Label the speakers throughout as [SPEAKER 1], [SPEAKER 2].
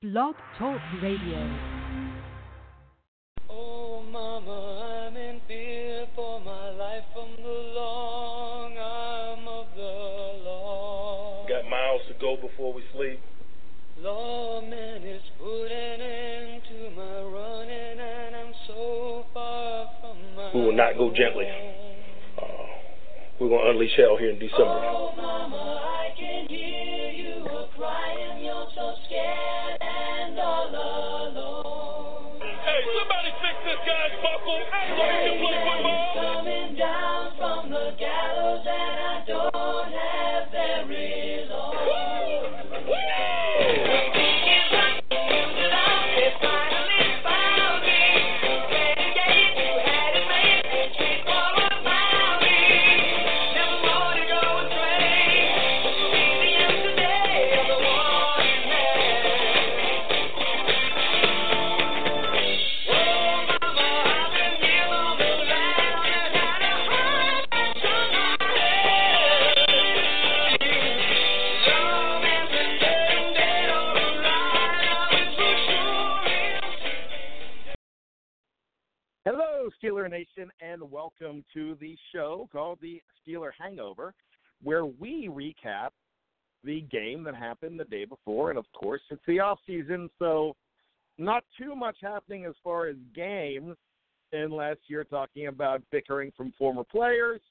[SPEAKER 1] Blog Talk Radio.
[SPEAKER 2] Oh, Mama, I'm in fear for my life from the long arm of the law.
[SPEAKER 3] Got miles to go before we sleep.
[SPEAKER 2] Lawman is putting an end to my running, and I'm so far from my
[SPEAKER 3] We will not go gently. We're going to unleash hell here in December.
[SPEAKER 2] Oh, Mama, I can hear you crying. You're so scared and all alone.
[SPEAKER 3] Hey, somebody fix this guy's buckle so he can play football.
[SPEAKER 2] Coming down from the gallows, and I don't have very long.
[SPEAKER 4] Hello, Steeler Nation, and welcome to the show called the Steeler Hangover, where we recap the game that happened the day before. And, of course, it's the off-season, so not too much happening as far as games unless you're talking about bickering from former players.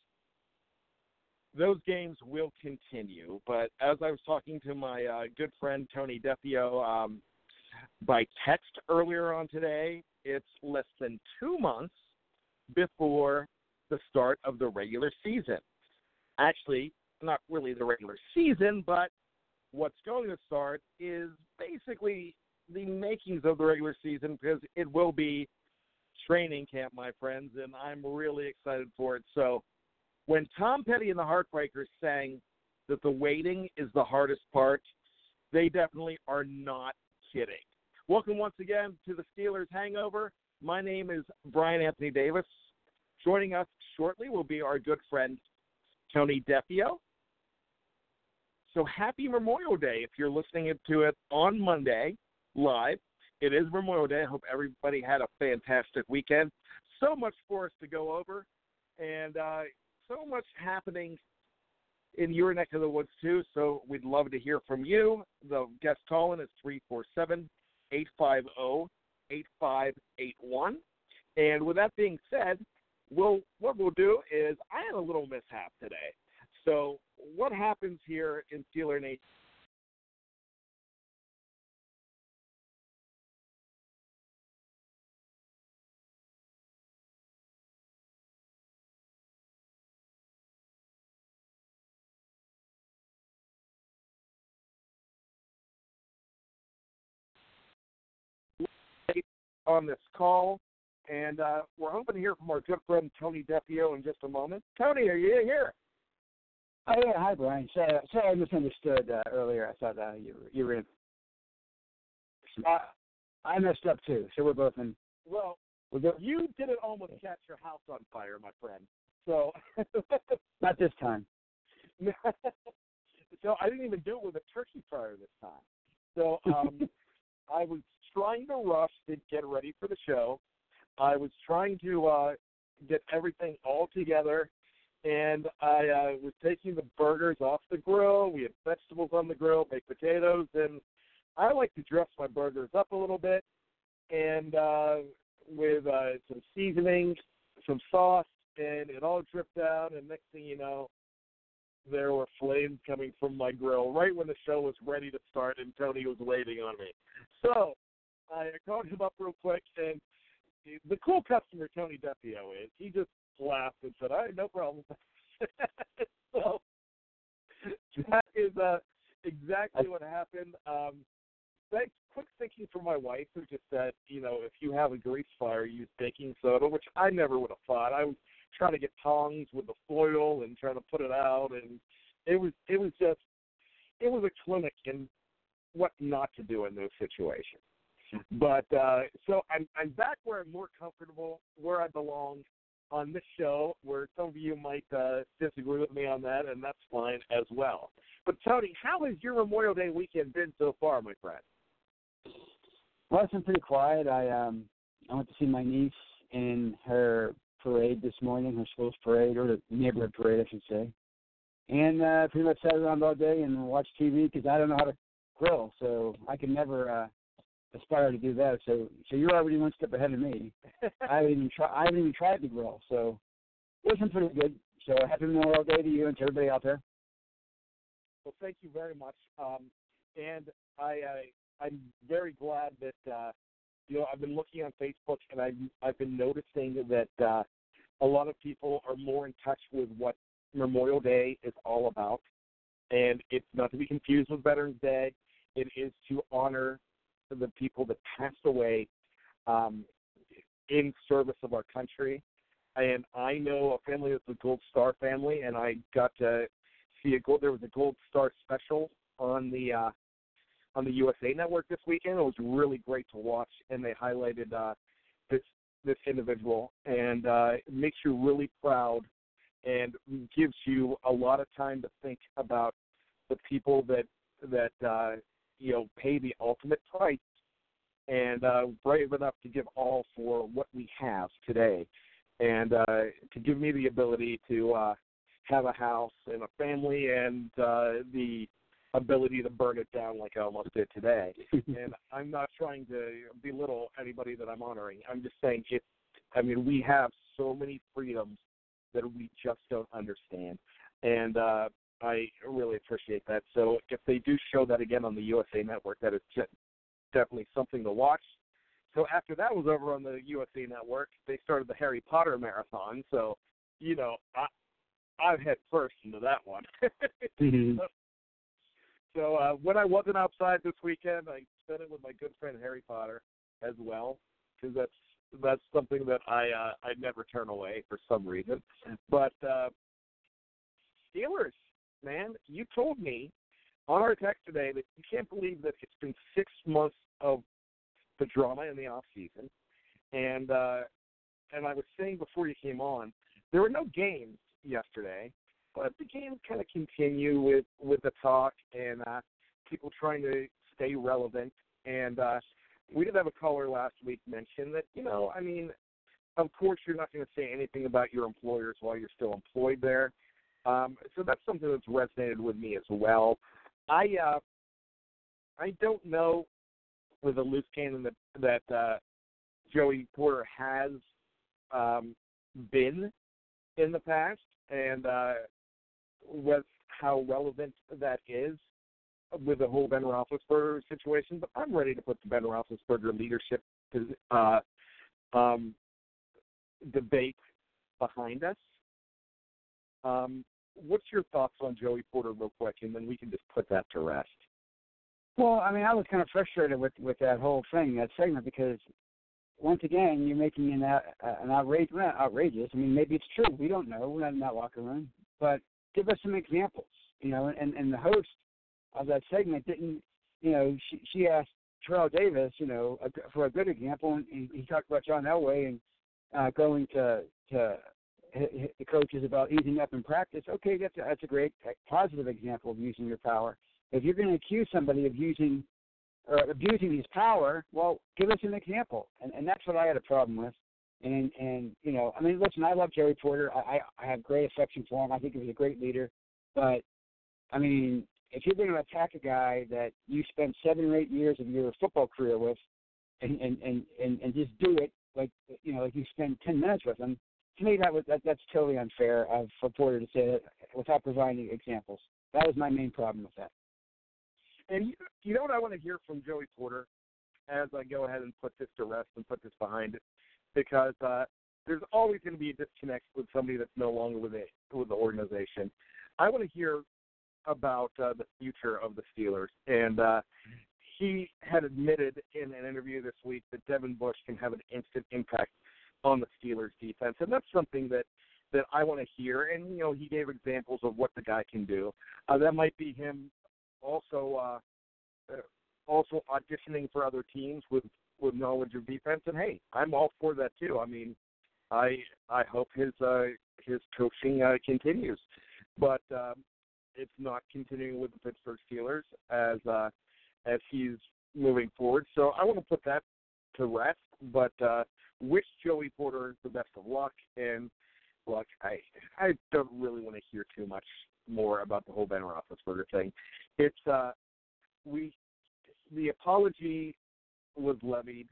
[SPEAKER 4] Those games will continue. But as I was talking to my good friend Tony Defio by text earlier on today, it's less than 2 months before the start of the regular season. Actually, not really the regular season, but what's going to start is basically the makings of the regular season, because it will be training camp, my friends, and I'm really excited for it. So when Tom Petty and the Heartbreakers sang that the waiting is the hardest part, they definitely are not kidding. Welcome once again to the Steelers Hangover. My name is Brian Anthony Davis. Joining us shortly will be our good friend Tony Defio. So happy Memorial Day if you're listening to it on Monday live. It is Memorial Day. I hope everybody had a fantastic weekend. So much for us to go over, and so much happening in your neck of the woods too. So we'd love to hear from you. The guest call-in is 347-850-8581. And with that being said, what we'll do is I had a little mishap today. So what happens here in Steeler Nation? On this call, and we're hoping to hear from our good friend Tony Defio in just a moment. Tony, are you here?
[SPEAKER 5] Oh, yeah. Hi, Brian. Sorry, I misunderstood earlier. I thought you were in. I messed up, too, so we're both in.
[SPEAKER 4] Well, you didn't almost catch your house on fire, my friend. So
[SPEAKER 5] Not this time.
[SPEAKER 4] So I didn't even do it with a turkey fryer this time. So I was trying to rush to get ready for the show. I was trying to get everything all together, and I was taking the burgers off the grill. We had vegetables on the grill, baked potatoes, and I like to dress my burgers up a little bit, and with some seasoning, some sauce, and it all dripped out, and next thing you know, there were flames coming from my grill right when the show was ready to start, and Tony was waiting on me. So I called him up real quick, and the cool customer Tony Defio is, he just laughed and said, all right, no problem. So that is exactly what happened. Quick thinking from my wife, who just said, if you have a grease fire, use baking soda, which I never would have thought. I was trying to get tongs with the foil and trying to put it out, and it was a clinic in what not to do in those situations. But so I'm back where I'm more comfortable, where I belong on this show, where some of you might disagree with me on that, and that's fine as well. But, Tony, how has your Memorial Day weekend been so far, my friend?
[SPEAKER 5] Well, it's been pretty quiet. I went to see my niece in her parade this morning, her school's parade, or the neighborhood parade, I should say. And pretty much sat around all day and watched TV because I don't know how to grill, so I can never aspire to do that. So you're already one step ahead of me. I haven't even tried to grill, so it's been pretty good. So happy Memorial Day to you and to everybody out there.
[SPEAKER 4] Well, thank you very much. And I'm very glad that I've been looking on Facebook and I've been noticing that a lot of people are more in touch with what Memorial Day is all about. And it's not to be confused with Veterans Day. It is to honor the people that passed away in service of our country. And I know a family that's the Gold Star family, and I got to see there was a Gold Star special on the USA Network this weekend. It was really great to watch, and they highlighted this individual, and it makes you really proud and gives you a lot of time to think about the people that pay the ultimate price and brave enough to give all for what we have today, and to give me the ability to have a house and a family and the ability to burn it down like I almost did today. And I'm not trying to belittle anybody that I'm honoring. I'm just saying we have so many freedoms that we just don't understand. And I really appreciate that. So if they do show that again on the USA Network, that is definitely something to watch. So after that was over on the USA Network, they started the Harry Potter marathon. So, I've head first into that one.
[SPEAKER 5] Mm-hmm.
[SPEAKER 4] So when I wasn't outside this weekend, I spent it with my good friend Harry Potter as well, because that's something that I'd never turn away for some reason. But Steelers, man, you told me on our text today that you can't believe that it's been 6 months of the drama in the off season, and I was saying before you came on, there were no games yesterday, but the games kind of continue with the talk and people trying to stay relevant. And we did have a caller last week mention that, of course you're not going to say anything about your employers while you're still employed there. So that's something that's resonated with me as well. I don't know with a loose cannon that Joey Porter has been in the past, and with how relevant that is with the whole Ben Roethlisberger situation. But I'm ready to put the Ben Roethlisberger leadership debate behind us. What's your thoughts on Joey Porter real quick, and then we can just put that to rest?
[SPEAKER 5] Well, I was kind of frustrated with that whole thing, that segment, because once again, you're making an outrageous. Maybe it's true. We don't know. We're not in that locker room. But give us some examples, and the host of that segment didn't, she asked Terrell Davis, for a good example, and he talked about John Elway and going to the coaches about easing up in practice. Okay, that's a great positive example of using your power. If you're going to accuse somebody of using or abusing his power, well, give us an example. And that's what I had a problem with. And listen, I love Joey Porter. I have great affection for him. I think he was a great leader. But, if you're going to attack a guy that you spent 7 or 8 years of your football career with and just do it like you spend 10 minutes with him, to me that's totally unfair for Porter to say that without providing examples. That was my main problem with that.
[SPEAKER 4] And you know what I want to hear from Joey Porter as I go ahead and put this to rest and put this behind it, because there's always going to be a disconnect with somebody that's no longer with the organization. I want to hear about the future of the Steelers. And he had admitted in an interview this week that Devin Bush can have an instant impact on the Steelers defense. And that's something that I want to hear. And, he gave examples of what the guy can do. That might be him also auditioning for other teams with knowledge of defense. And, hey, I'm all for that too. I hope his coaching continues. But it's not continuing with the Pittsburgh Steelers as he's moving forward. So I want to put that to rest, but wish Joey Porter the best of luck. And look, I don't really want to hear too much more about the whole Ben Roethlisberger thing. It's the apology was levied.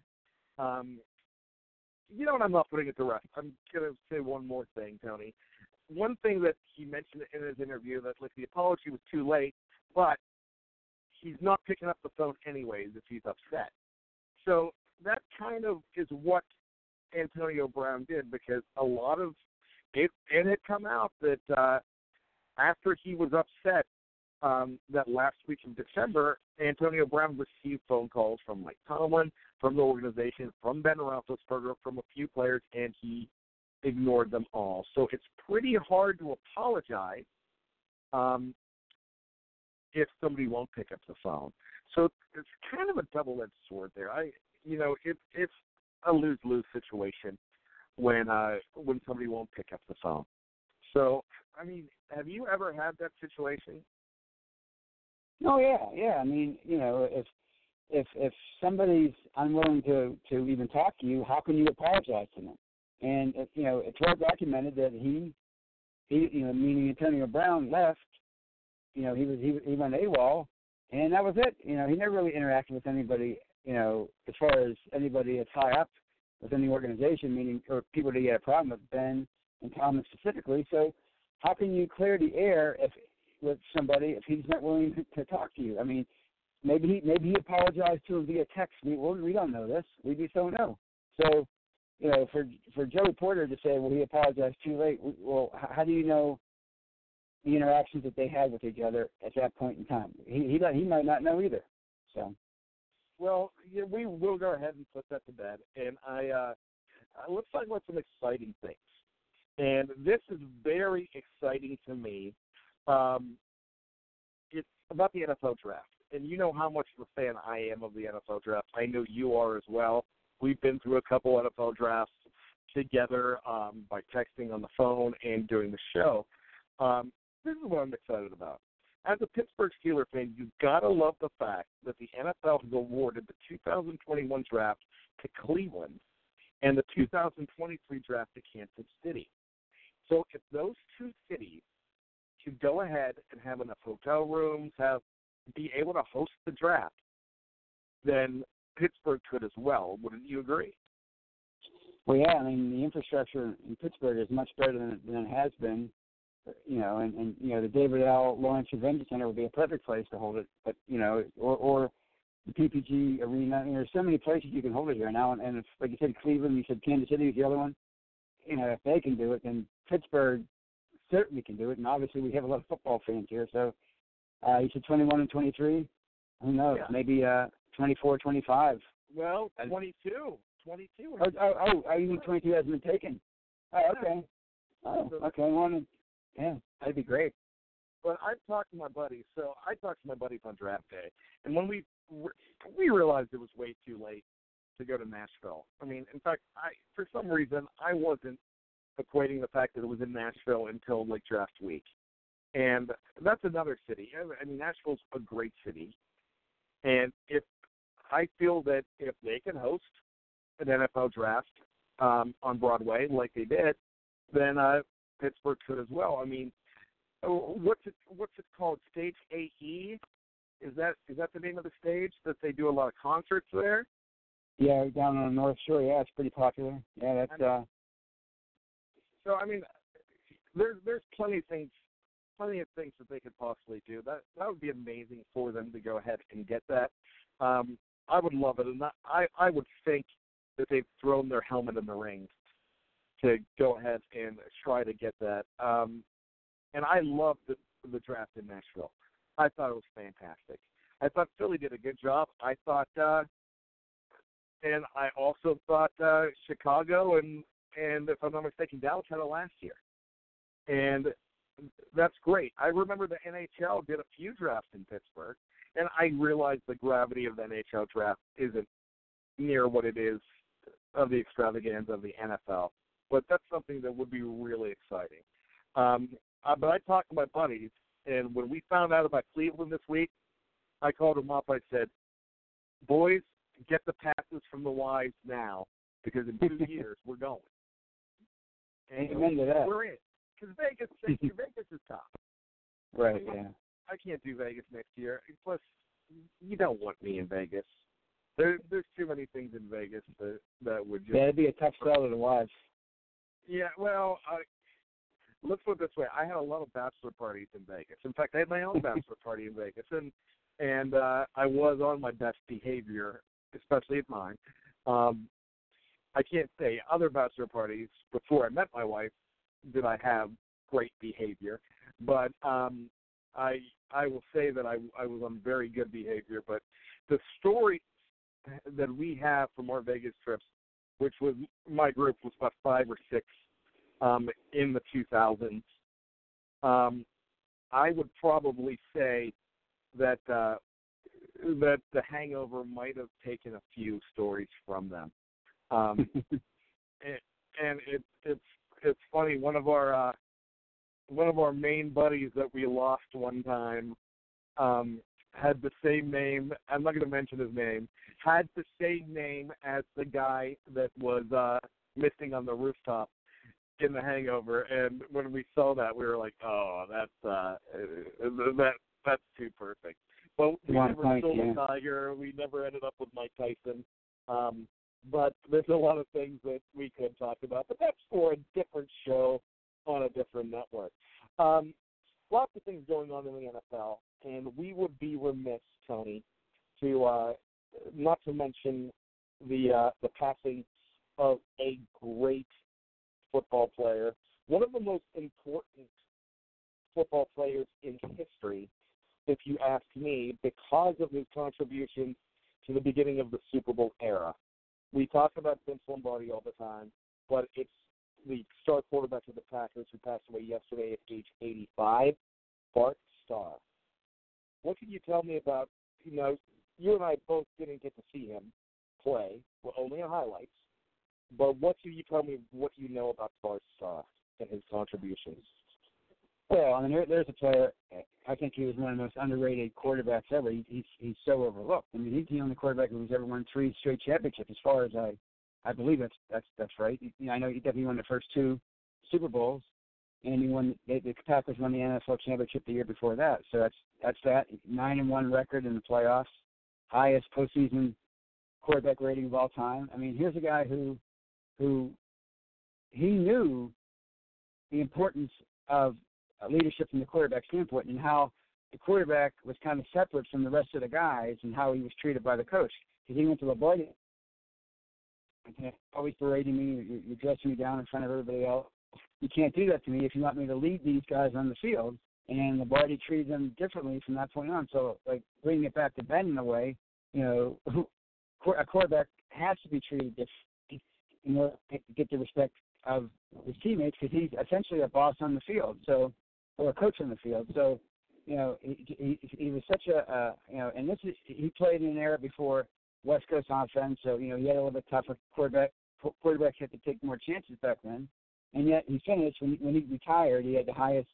[SPEAKER 4] You know what? I'm not putting it to rest. I'm going to say one more thing, Tony. One thing that he mentioned in his interview, that the apology was too late, but he's not picking up the phone anyways if he's upset. So that kind of is what Antonio Brown did, because a lot of it had come out that after he was upset that last week in December, Antonio Brown received phone calls from Mike Tomlin, from the organization, from Ben Roethlisberger, from a few players, and he ignored them all. So it's pretty hard to apologize if somebody won't pick up the phone. So it's kind of a double-edged sword there. It's a lose-lose situation when somebody won't pick up the phone. So, I mean, have you ever had that situation?
[SPEAKER 5] Oh yeah. I mean, if somebody's unwilling to even talk to you, how can you apologize to them? And it's well documented that he meaning Antonio Brown left. He went AWOL, and that was it. He never really interacted with anybody. As far as anybody that's high up within the organization, meaning or people that he had a problem with, Ben and Tomlin specifically. So, how can you clear the air with somebody if he's not willing to talk to you? I mean, maybe he apologized to him via text. We don't know this. We just don't know. So, for Joey Porter to say, well, he apologized too late. Well, how do you know the interactions that they had with each other at that point in time? He might not know either. So,
[SPEAKER 4] well, yeah, we will go ahead and put that to bed. And let's talk about some exciting things. And this is very exciting to me. It's about the NFL draft. And you know how much of a fan I am of the NFL draft. I know you are as well. We've been through a couple NFL drafts together by texting on the phone and doing the show. This is what I'm excited about. As a Pittsburgh Steelers fan, you've got to love the fact that the NFL has awarded the 2021 draft to Cleveland and the 2023 draft to Kansas City. So if those two cities could go ahead and have enough hotel rooms, be able to host the draft, then Pittsburgh could as well. Wouldn't you agree?
[SPEAKER 5] Well, yeah. I mean, the infrastructure in Pittsburgh is much better than it has been. And the David L. Lawrence Convention Center would be a perfect place to hold it. But or the PPG Arena. There's so many places you can hold it here now. And if, like you said, Cleveland, you said Kansas City is the other one. If they can do it, then Pittsburgh certainly can do it. And obviously, we have a lot of football fans here. So you said 21 and 23. Who knows? Yeah. Maybe 24, 25.
[SPEAKER 4] Well, 22. 22.
[SPEAKER 5] Oh, you mean 22 hasn't been taken? Oh, okay. Oh, okay. Yeah, that'd be great.
[SPEAKER 4] But I've talked to my buddies. So I talked to my buddies on draft day. And when we realized it was way too late to go to Nashville. I mean, in fact, for some reason, I wasn't equating the fact that it was in Nashville until like draft week. And that's another city. I mean, Nashville's a great city. And I feel that if they can host an NFL draft on Broadway like they did, then Pittsburgh could as well. I mean, what's it called? Stage AE? Is that the name of the stage that they do a lot of concerts there?
[SPEAKER 5] Yeah, down on the North Shore. Yeah, it's pretty popular. Yeah, that's.
[SPEAKER 4] So I mean, there's plenty of things that they could possibly do. That would be amazing for them to go ahead and get that. I would love it, and I would think that they've thrown their helmet in the ring to go ahead and try to get that. And I loved the draft in Nashville. I thought it was fantastic. I thought Philly did a good job. I thought, and I also thought Chicago and if I'm not mistaken, Dallas had it last year. And that's great. I remember the NHL did a few drafts in Pittsburgh, and I realized the gravity of the NHL draft isn't near what it is of the extravaganza of the NFL. But that's something that would be really exciting. But I talked to my buddies, and when we found out about Cleveland this week, I called them up. I said, boys, get the passes from the wives now, because in 2 years we're going. And
[SPEAKER 5] Amen to that.
[SPEAKER 4] we're in. Because Vegas is tough.
[SPEAKER 5] Right, yeah.
[SPEAKER 4] I can't do Vegas next year. Plus, you don't want me in Vegas. There's too many things in Vegas that would just...
[SPEAKER 5] Yeah, it'd be a tough sell to watch.
[SPEAKER 4] Yeah, well, let's put it this way. I had a lot of bachelor parties in Vegas. In fact, I had my own bachelor party in Vegas, and I was on my best behavior, especially at mine. I can't say other bachelor parties before I met my wife did I have great behavior, but I will say that I was on very good behavior. But the story that we have from our Vegas trips, which was my group was about 5 or 6 in the 2000s, I would probably say that that the Hangover might have taken a few stories from them. And it's funny. One of our main buddies that we lost one time had the same name. I'm not going to mention his name. Had the same name as the guy that was missing on the rooftop in the Hangover. And when we saw that, we were like, "Oh, that's too perfect." But we never stole the tiger. We never ended up with Mike Tyson. But there's a lot of things that we could talk about. But that's for a different show on a different network. Lots of things going on in the NFL, and we would be remiss, Tony, to not to mention the passing of a great football player, one of the most important football players in history, if you ask me, because of his contributions to the beginning of the Super Bowl era. We talk about Vince Lombardi all the time, but it's the star quarterback of the Packers who passed away yesterday at age 85, Bart Starr. What can you tell me about, you and I both didn't get to see him play, well, only in highlights, but what can you tell me, what you know about Bart Starr and his contributions?
[SPEAKER 5] Well, I mean, there's a player. I think he was one of the most underrated quarterbacks ever. He's so overlooked. I mean, he's the only quarterback who's ever won 3 straight championships. As far as I believe that's right. I know he definitely won the first 2 Super Bowls, and he won. The Packers won the NFL championship the year before that. So that's that 9-1 record in the playoffs, highest postseason quarterback rating of all time. I mean, here's a guy who he knew the importance of leadership from the quarterback standpoint and how the quarterback was kind of separate from the rest of the guys and how he was treated by the coach. Because he went to Lombardi, always berating me, you're dressing me down in front of everybody else. You can't do that to me if you want me to lead these guys on the field. And Lombardi treated them differently from that point on. So, like, bringing it back to Ben in a way, a quarterback has to be treated differently in order to get the respect of his teammates because he's essentially a boss on the field. So, or a coach on the field. So, he was such and this is, he played in an era before West Coast offense, so, he had a little bit tougher quarterback. Quarterbacks had to take more chances back then. And yet he finished, when he retired, he had the highest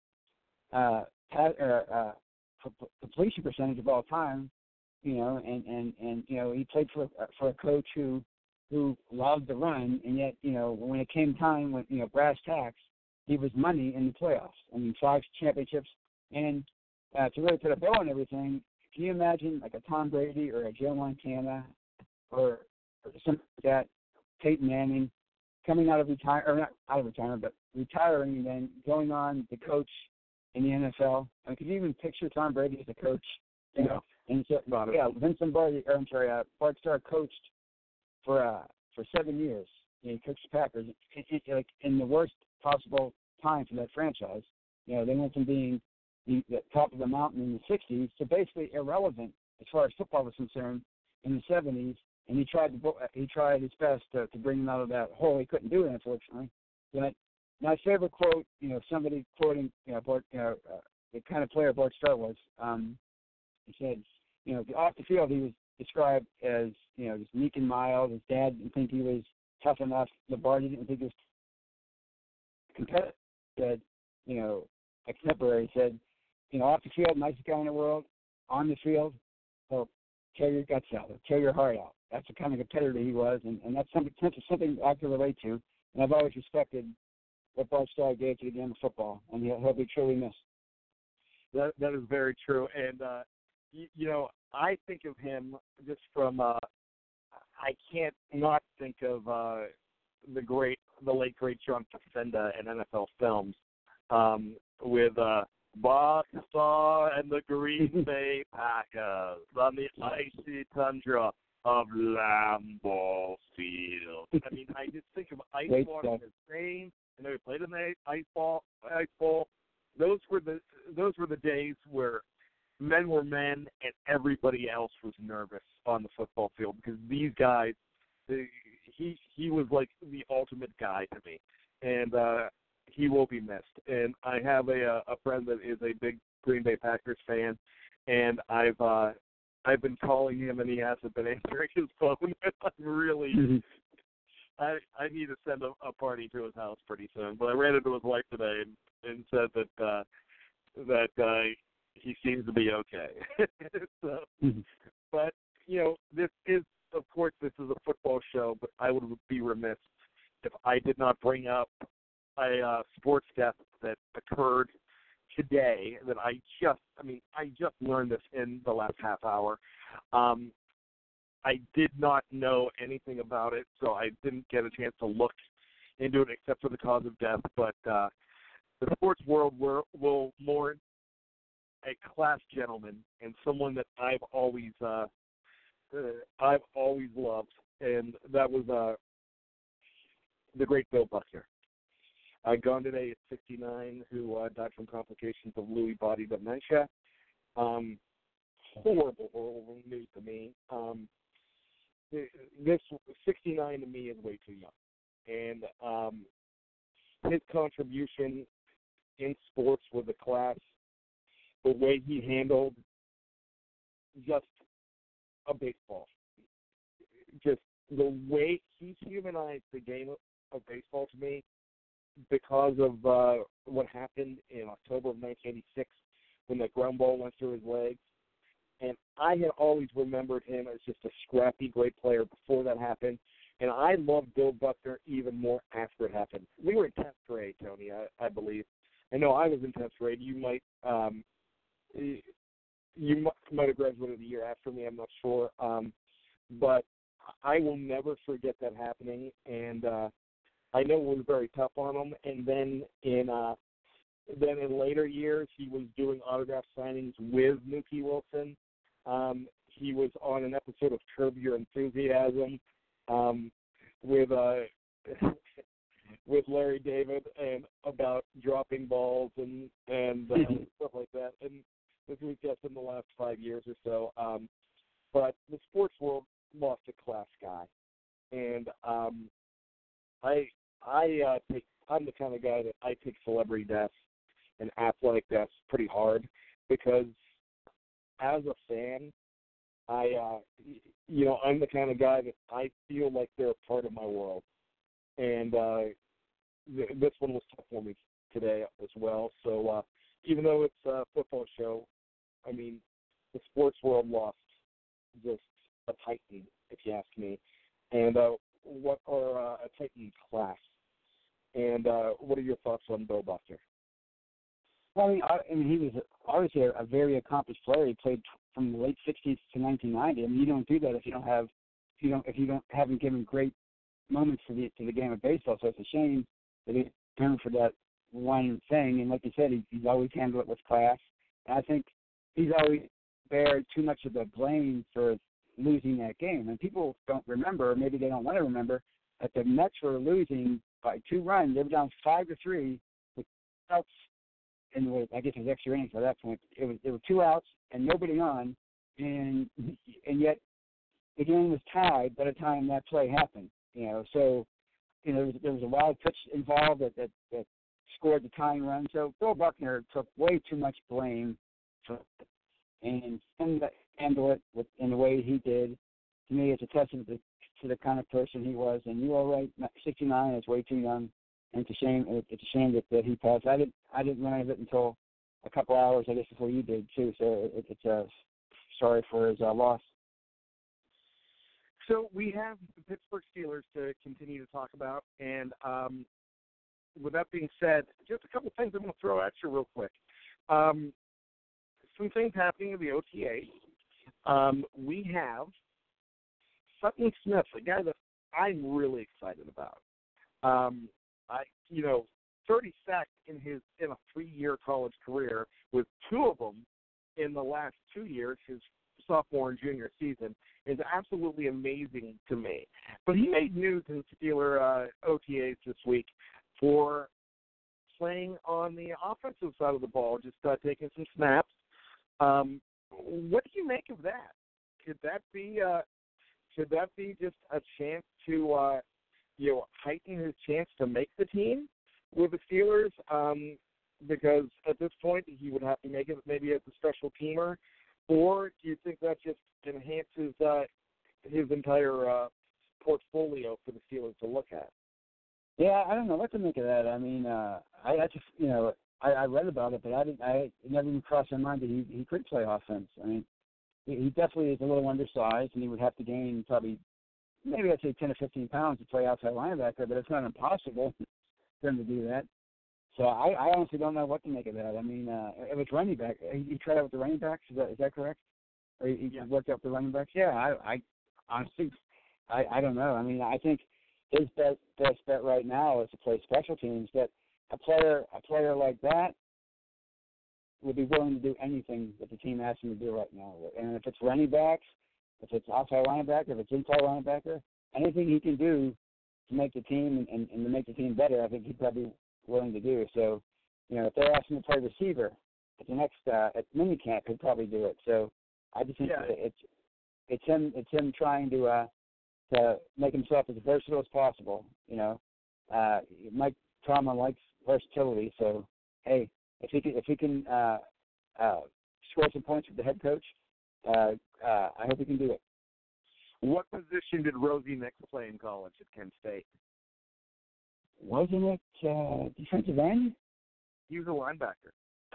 [SPEAKER 5] completion percentage of all time, and he played for a coach who loved to run, and yet, when it came time, when, brass tacks, he was money in the playoffs. I mean, 5 championships. And to really put a bow on everything, can you imagine like a Tom Brady or a Joe Montana or something like that, Peyton Manning, coming out of not out of retirement, but retiring and then going on to coach in the NFL? I mean, could you even picture Tom Brady as a coach? And so, Vince Lombardi, Bart Starr coached for 7 years. He coached the Packers like in the worst possible time for that franchise. They went from being the top of the mountain in the 60s to basically irrelevant as far as football was concerned in the 70s. And he tried his best to bring them out of that hole. He couldn't do it, unfortunately. But my favorite quote, somebody quoting, Bart, the kind of player Bart Starr was. He said, off the field he was described as, just meek and mild. His dad didn't think he was tough enough. Lombardi didn't think he was competitive. Said, a contemporary said, off the field, nicest guy in the world. On the field, well, tear your guts out, tear your heart out. That's the kind of competitor he was, and that's something I can relate to. And I've always respected what Bart Starr gave to the game of football, and he'll be truly missed.
[SPEAKER 4] That is very true. And, I think of him just from I can't not think of the late great John Facenda in NFL films with Bart Starr and the Green Bay Packers on the icy tundra of Lambeau Field. I mean, I just think of ice ball in his name, and they played in the ice bowl. Those were the days where men were men and everybody else was nervous on the football field, because these guys, he was like the ultimate guy to me, and he will be missed. And I have a friend that is a big Green Bay Packers fan, and I've been calling him and he hasn't been answering his phone. I'm really I need to send a party to his house pretty soon. But I ran into his wife today and said that he seems to be okay. So, but this is, of course, this is a football show. But I would be remiss if I did not bring up a sports death that occurred today. That I just learned this in the last half hour. I did not know anything about it, so I didn't get a chance to look into it except for the cause of death. But the sports world will mourn a class gentleman and someone that I've always loved, and that was the great Bill Buckner. Gone today at 69, who died from complications of Lewy body dementia. Horrible news to me. This 69 to me is way too young, and his contribution in sports was a class. The way he handled just a baseball, just the way he humanized the game of baseball to me, because of what happened in October of 1986 when that ground ball went through his legs. And I had always remembered him as just a scrappy, great player before that happened. And I loved Bill Buckner even more after it happened. We were in 10th grade, Tony, I believe. I know I was in 10th grade. You might have graduated a year after me. I'm not sure. But I will never forget that happening. And I know it was very tough on him. And then in later years, he was doing autograph signings with Mookie Wilson. He was on an episode of Curb Your Enthusiasm with Larry David, and about dropping balls and stuff like that. And this was just in the last 5 years or so. But the sports world lost a class guy, and I'm the kind of guy that I take celebrity deaths and athletic deaths pretty hard, because as a fan, I'm the kind of guy that I feel like they're a part of my world. And this one was tough for me today as well. So even though it's a football show, I mean, the sports world lost just a titan, if you ask me, and a titan class. And what are your thoughts on Bill Buckner?
[SPEAKER 5] Well, I mean, he was obviously a very accomplished player. He played from the late '60s to 1990. I mean, you don't do that if you haven't given great moments to the game of baseball. So it's a shame that he turned for that one thing. And like you said, he's always handled it with class. And I think he's always bared too much of the blame for losing that game. And people don't remember, or maybe they don't want to remember, that the Mets were losing by 2 runs. They were down 5-3 with outs. And I guess it was extra innings by that point. There were 2 outs and nobody on, and yet the game was tied by the time that play happened. So there was a wild pitch involved that scored the tying run. So Bill Buckner took way too much blame for it, and handle it in the way he did. To me, it's a testament to the kind of person he was. And you are right, 69 is way too young. And it's a shame that he passed. I didn't learn of it until a couple hours, I guess, before you did too. So it's sorry for his loss.
[SPEAKER 4] So we have the Pittsburgh Steelers to continue to talk about, and with that being said, just a couple things I'm going to throw at you real quick. Some things happening in the OTA. We have Sutton Smith, a guy that I'm really excited about. 30 sacks in a 3-year college career, with 2 of them in the last 2 years, his sophomore and junior season, is absolutely amazing to me. But he made news in Steeler OTAs this week for playing on the offensive side of the ball, just taking some snaps. What do you make of that? Could that be just a chance to heighten his chance to make the team with the Steelers? Because at this point he would have to make it maybe as a special teamer, or do you think that just enhances his entire portfoleven for the Steelers to look at?
[SPEAKER 5] Yeah, I don't know what to make of that. I mean, I just I read about it, but it never even crossed my mind that he could play offense. I mean, he definitely is a little undersized, and he would have to gain probably, maybe I'd say 10 or 15 pounds to play outside linebacker, but it's not impossible for him to do that. So I honestly don't know what to make of that. I mean, if it's running back, he tried out with the running backs, is that correct? Or he worked out the running backs? Yeah, I honestly, I don't know. I mean, I think his best bet right now is to play special teams. That a player like that would be willing to do anything that the team asks him to do right now. And if it's running backs, if it's outside linebacker, if it's inside linebacker, anything he can do to make the team and to make the team better, I think he'd probably be willing to do. So, if they're asking him to play receiver at the next at minicamp, he'd probably do it. So I just think it's him trying to make himself as versatile as possible. Mike Tomlin likes versatility, so hey, if he can score some points with the head coach, I hope he can do it.
[SPEAKER 4] What position did Rosie Nix play in college at Kent State?
[SPEAKER 5] Wasn't it defensive end?
[SPEAKER 4] He was a linebacker.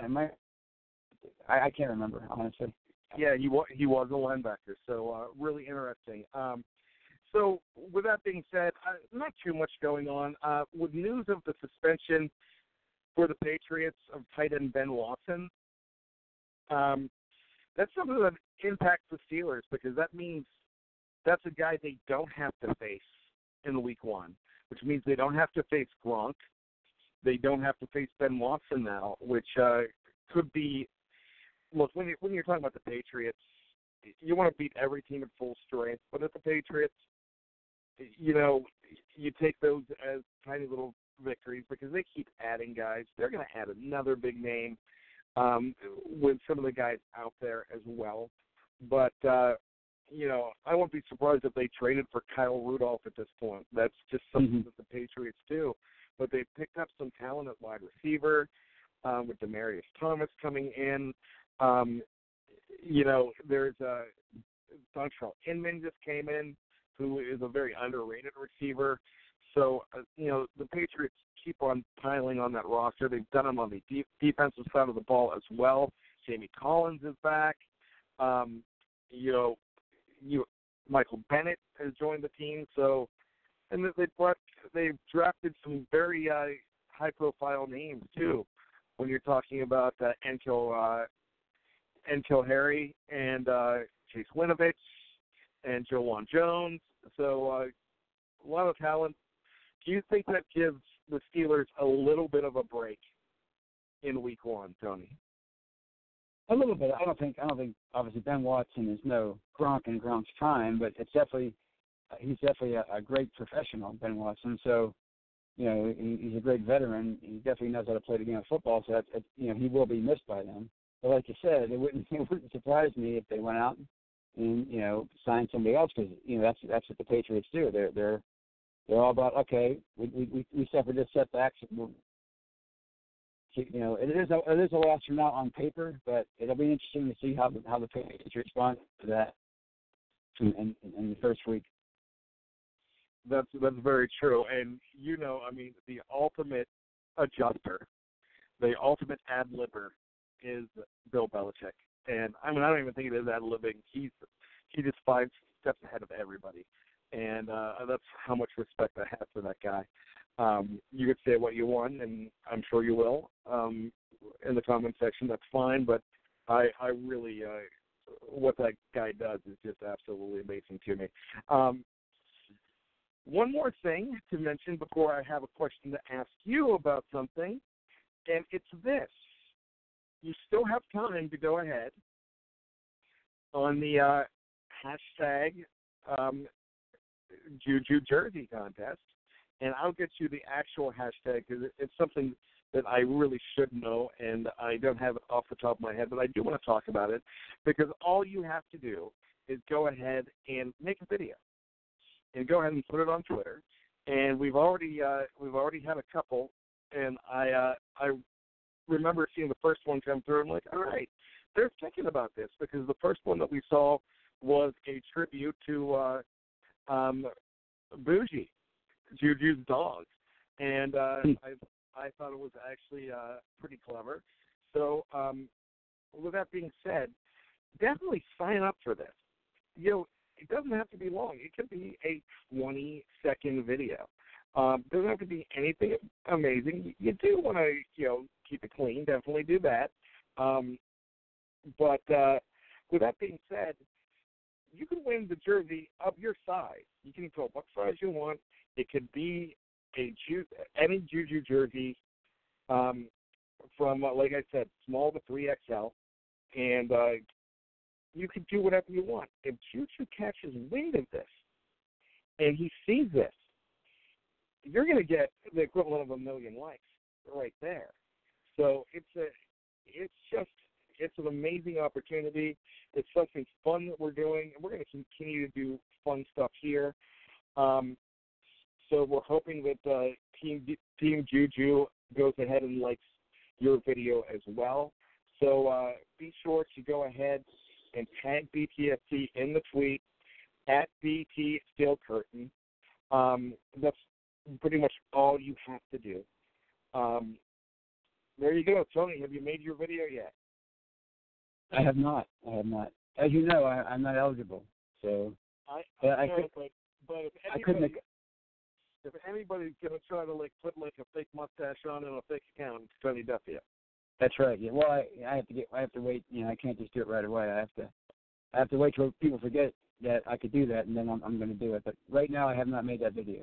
[SPEAKER 5] I can't remember, honestly.
[SPEAKER 4] Yeah, he was a linebacker, so really interesting. So with that being said, not too much going on. With news of the suspension for the Patriots of tight end Ben Watson, that's something that impacts the Steelers, because that means that's a guy they don't have to face in week 1, which means they don't have to face Gronk. They don't have to face Ben Watson now, which could be – look, when you're talking about the Patriots, you want to beat every team at full strength, but at the Patriots, you take those as tiny little victories because they keep adding guys. They're going to add another big name with some of the guys out there as well. But, I won't be surprised if they traded for Kyle Rudolph at this point. That's just something that the Patriots do. But they picked up some talent at wide receiver with Demaryius Thomas coming in. There's Dontrell Inman just came in, who is a very underrated receiver. So, the Patriots keep on piling on that roster. They've done them on the defensive side of the ball as well. Jamie Collins is back. Michael Bennett has joined the team. So, and they've drafted some very high-profile names too. When you're talking about N'Keal Harry and Chase Winovich and Jawan Jones. So a lot of talent. Do you think that gives the Steelers a little bit of a break in week 1, Tony?
[SPEAKER 5] A little bit. I don't think obviously Ben Watson is no Gronk in Gronk's time, but it's definitely he's definitely a great professional, Ben Watson. So, he's a great veteran. He definitely knows how to play the game of football. So that's he will be missed by them. But like you said, it wouldn't surprise me if they went out and signed somebody else, because that's what the Patriots do. They're all about, okay, we suffered this setback. So it is a loss from now on paper, but it'll be interesting to see how the Patriots respond to that in the first week.
[SPEAKER 4] That's very true, and the ultimate adjuster, the ultimate ad-libber is Bill Belichick. And I don't even think it is ad-libbing. He just finds steps ahead of everybody, and that's how much respect I have for that guy. You could say what you want, and I'm sure you will in the comment section. That's fine, but I really what that guy does is just absolutely amazing to me. One more thing to mention before I have a question to ask you about something, and it's this. You still have time to go ahead on the hashtag Juju Jersey contest, and I'll get you the actual hashtag because it's something that I really should know, and I don't have it off the top of my head, but I do want to talk about it because all you have to do is go ahead and make a video and go ahead and put it on Twitter. And we've already had a couple, and I remember seeing the first one come through. I'm like, all right, they're thinking about this because the first one that we saw was a tribute to Bougie, Juju's dog, and I thought it was actually pretty clever. So with that being said, definitely sign up for this. You know, it doesn't have to be long. It could be a 20-second video. It doesn't have to be anything amazing. You do want to, keep it clean. Definitely do that. But with that being said, you can win the jersey of your size. You can go what size you want. It could be any Juju jersey from, like I said, small to 3XL, and you can do whatever you want. If Juju catches wind of this and he sees this, you're going to get the equivalent of 1 million likes right there. So it's an amazing opportunity. It's something fun that we're doing, and we're going to continue to do fun stuff here. So we're hoping that Team Juju goes ahead and likes your video as well. So be sure to go ahead and tag BTSC in the tweet at BT Steel Curtain. That's pretty much all you have to do. There you go, Tony. Have you made your video yet?
[SPEAKER 5] I have not. As you know, I'm not eligible. So
[SPEAKER 4] if anybody's gonna try to put a fake mustache on and a fake account, it's Tony Duffio.
[SPEAKER 5] That's right. Yeah. Well, I have to wait. I can't just do it right away. I have to wait till people forget that I could do that, and then I'm going to do it. But right now, I have not made that video.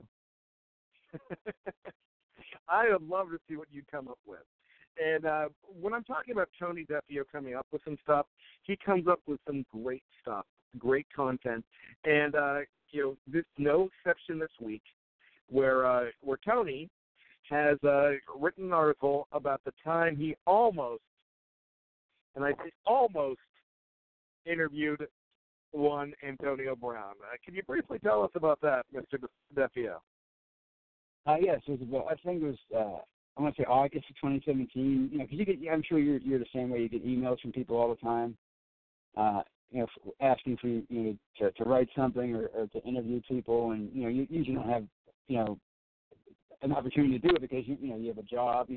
[SPEAKER 4] I would love to see what you come up with. And when I'm talking about Tony Duffio coming up with some stuff, he comes up with some great stuff, great content. And, there's no exception this week where Tony has written an article about the time he almost, and I say almost, interviewed one Antonio Brown. Can you briefly tell us about that, Mr. Duffio?
[SPEAKER 5] Yes, it was about, I think it was, I want to say August of 2017. Because I'm sure you're the same way. You get emails from people all the time, asking for you to write something or to interview people, and you usually don't have an opportunity to do it because you have a job.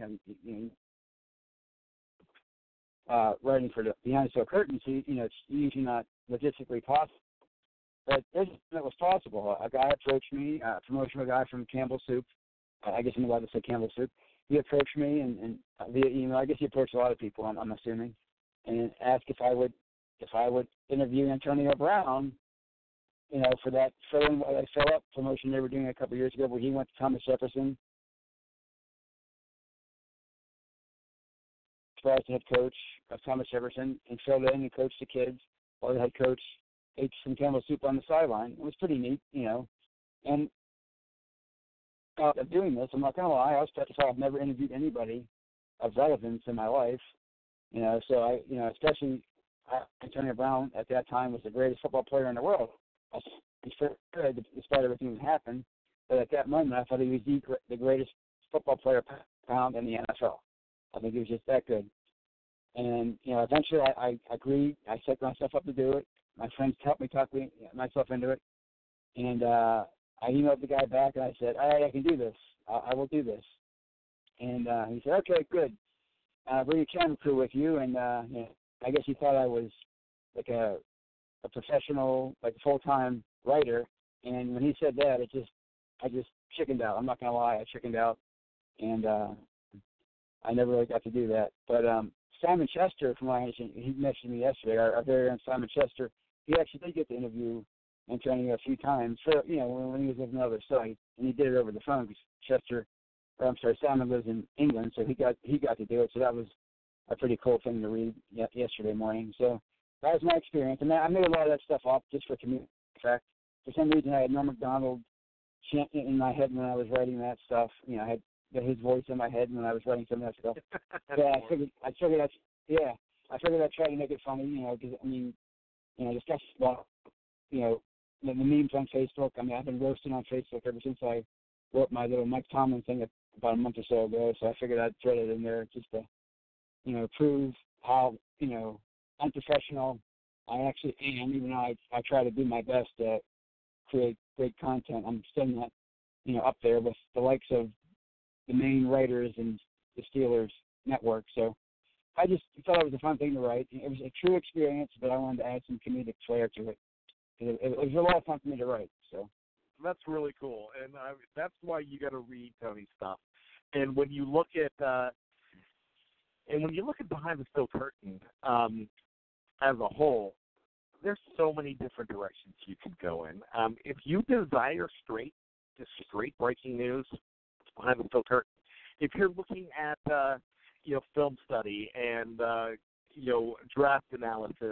[SPEAKER 5] Writing for the Behind Steel Curtain, so it's usually not logistically possible. But it was possible. A guy approached me, a promotional guy from Campbell Soup. I guess I'm allowed to say Campbell Soup. He approached me and via email. I guess he approached a lot of people, I'm assuming, and asked if I would interview Antonio Brown, for that fill-up promotion they were doing a couple of years ago where he went to Thomas Jefferson as the head coach of Thomas Jefferson and filled in and coached the kids while the head coach ate some Campbell Soup on the sideline. It was pretty neat, And of doing this, I'm not going to lie, I was petrified. I've never interviewed anybody of relevance in my life, so especially Antonio Brown at that time was the greatest football player in the world. He's good despite everything that happened, but at that moment I thought he was the greatest football player found in the NFL. I think he was just that good. And, eventually I agreed. I set myself up to do it. My friends helped me talk myself into it. And I emailed the guy back and I said, all right, I can do this. I will do this. And he said, okay, good. Bring a camera crew with you. And I guess he thought I was like a a professional, like a full-time writer. And when he said that, I just chickened out. I'm not gonna lie, I chickened out, and I never really got to do that. But Simon Chester, from my understanding, he mentioned me yesterday. Our very own Simon Chester, he actually did get to interview Antonio a few times. For when he was with another site, and he did it over the phone because Simon lives in England, so he got to do it. So that was a pretty cool thing to read yesterday morning. So that was my experience, and I made a lot of that stuff up just for community effect. For some reason, I had Norm Macdonald chant in my head when I was writing that stuff. I had his voice in my head when I was writing some of that stuff. Yeah, I figured I'd try to make it funny, because the stuff about, the memes on Facebook. I've been roasting on Facebook ever since I wrote my little Mike Tomlin thing about a month or so ago. So I figured I'd throw it in there just to, prove how, unprofessional I actually am, even though I try to do my best to create great content. I'm still not, up there with the likes of the main writers and the Steelers network. So I just thought it was a fun thing to write. It was a true experience, but I wanted to add some comedic flair to it. It was a lot of fun for me to write. So
[SPEAKER 4] that's really cool, and that's why you got to read Tony's stuff. And when you look at Behind the Steel Curtain as a whole, there's so many different directions you could go in. If you desire straight breaking news, it's Behind the Steel Curtain. If you're looking at film study and draft analysis,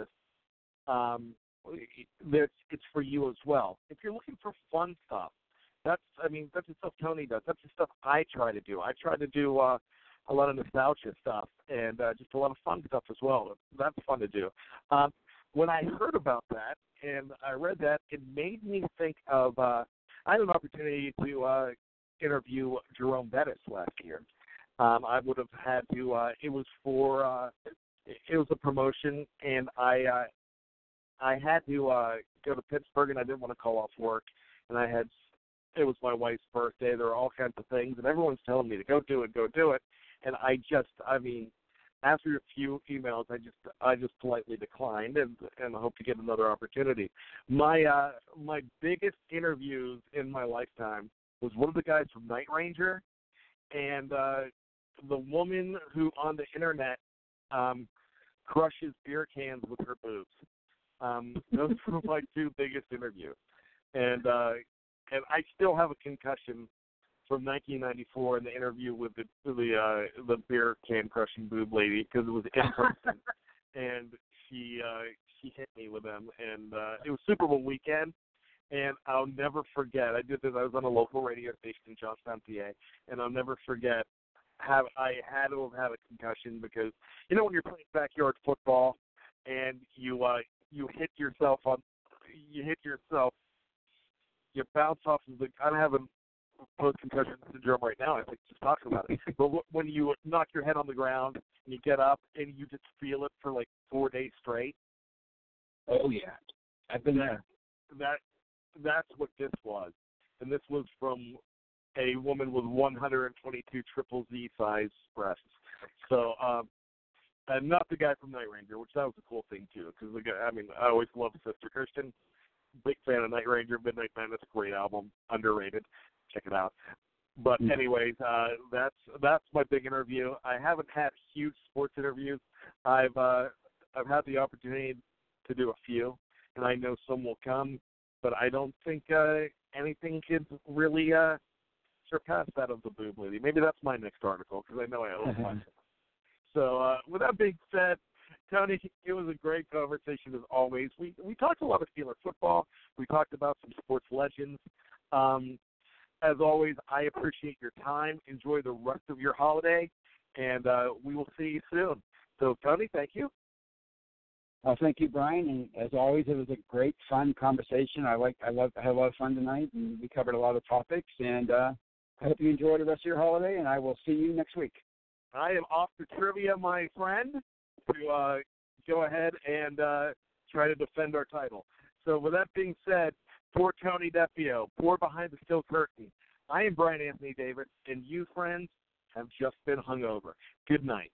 [SPEAKER 4] it's for you as well. If you're looking for fun stuff, that's the stuff Tony does. That's the stuff I try to do. I try to do a lot of nostalgia stuff and just a lot of fun stuff as well. That's fun to do. When I heard about that and I read that, it made me think of I had an opportunity to interview Jerome Bettis last year. I would have had to. It was a promotion, and I had to go to Pittsburgh, and I didn't want to call off work, and it was my wife's birthday. There were all kinds of things, and everyone's telling me to go do it, and after a few emails, I just politely declined, and I hope to get another opportunity. My biggest interviews in my lifetime was one of the guys from Night Ranger, and the woman who on the internet crushes beer cans with her boobs. Those were my two biggest interviews, and I still have a concussion from 1994 in the interview with the beer can crushing boob lady, because it was in person, and she hit me with them, and it was Super Bowl weekend. And I'll never forget, I did this, I was on a local radio station in Johnstown, PA, and I'll never forget I had to have had a concussion because, when you're playing backyard football and you hit yourself, you bounce off of I'm having post-concussion syndrome right now, I think, just talking about it. But when you knock your head on the ground and you get up and you just feel it for like 4 days straight.
[SPEAKER 5] Oh, yeah. I've been there.
[SPEAKER 4] That's what this was. And this was from a woman with 122 triple Z size breasts. So, and not the guy from Night Ranger, which that was a cool thing too. Because I always loved Sister Christian. Big fan of Night Ranger, Midnight Madness, great album, underrated. Check it out. But anyways, that's my big interview. I haven't had huge sports interviews. I've had the opportunity to do a few, and I know some will come. But I don't think anything could really surpass that of the boob lady. Maybe that's my next article, because I know I owe one. So with that being said, Tony, it was a great conversation as always. We talked a lot of Steeler football. We talked about some sports legends. As always, I appreciate your time. Enjoy the rest of your holiday, and we will see you soon. So, Tony, thank you.
[SPEAKER 5] Thank you, Brian. And as always, it was a great, fun conversation. I had a lot of fun tonight, and we covered a lot of topics. And I hope you enjoy the rest of your holiday, and I will see you next week.
[SPEAKER 4] I am off to trivia, my friend, to go ahead and try to defend our title. So with that being said, for Tony Defeo, for Behind the Steel Curtain, I am Brian Anthony Davis, and you, friends, have just been hungover. Good night.